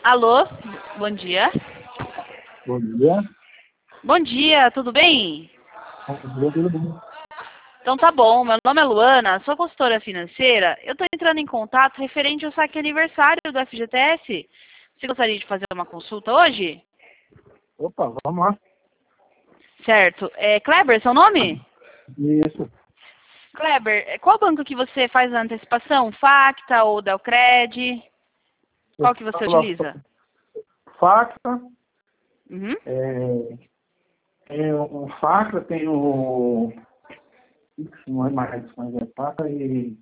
Alô, bom dia. Bom dia. Bom dia, tudo bem? Bom dia, tudo bem? Então tá bom, meu nome é Luana, sou consultora financeira. Eu estou entrando em contato referente ao saque aniversário do FGTS. Você gostaria de fazer uma consulta hoje? Opa, vamos lá. Certo. Kleber, seu nome? Isso. Kleber, qual banco que você faz a antecipação? Facta ou Delcred? Qual que você utiliza? Facta, Uhum. tem um Facta, tem o... Não é mais, mas é Facta e...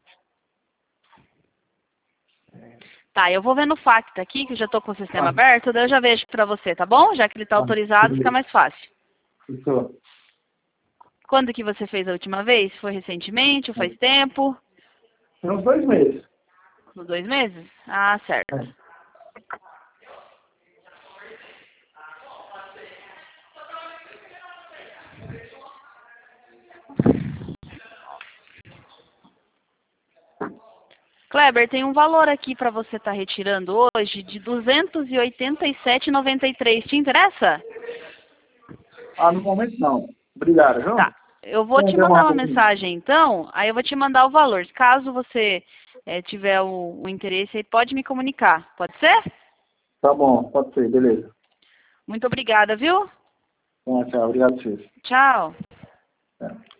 Tá, eu vou ver no Facta aqui, que eu já estou com o sistema aberto, daí eu já vejo para você, tá bom? Já que ele está autorizado, fica mais fácil. Isso. Quando que você fez a última vez? Foi recentemente ou faz tempo? Tem uns 2 meses. Nos 2 meses? Ah, certo. Kleber, tem um valor aqui para você estar retirando hoje de R$ 287,93. Te interessa? No momento não. Obrigado, viu? Tá. Eu vou te mandar uma mensagem então, aí eu vou te mandar o valor. Caso você tiver o interesse, aí pode me comunicar. Pode ser? Tá bom, pode ser, beleza. Muito obrigada, viu? Tchau, obrigado, Cícero. Tchau. É.